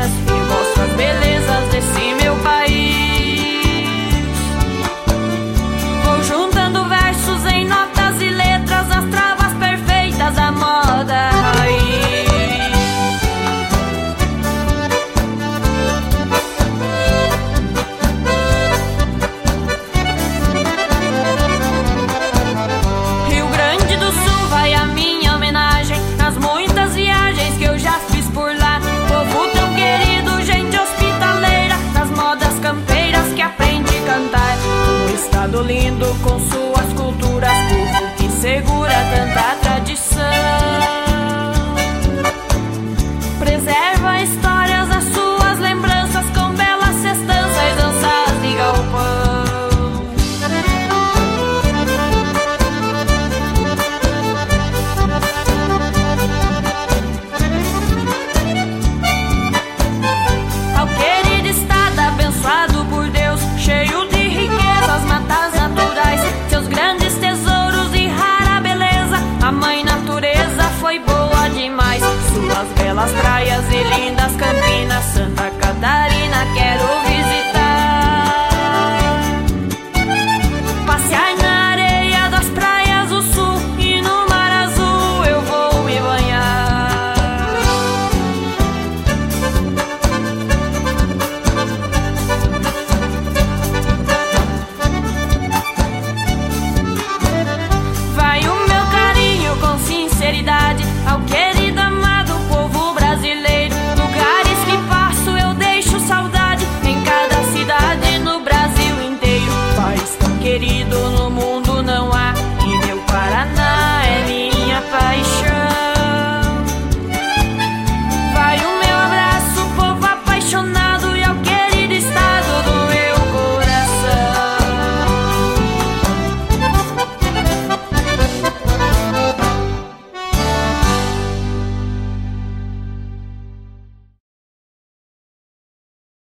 riquezas e mostro as belezas desse meu país. Vou juntando versos em notas e letras, as travas perfeitas da moda raiz. Rio Grande do Sul vai a minha homenagem, nas muitas viagens que eu já fiz por lá. Povo tão querido, gente hospitaleira, nas modas campeiras que aprende a cantar. Um estado lindo com suas culturas, povo que segura tanta tradição. Preserva histórias, as suas lembranças, com belas festanças, danças de galpão. Ao querido estado abençoado por Deus, cheio de riquezas, matas naturais, seus grandes tesouros e rara beleza. A mãe natureza foi boa demais, suas belas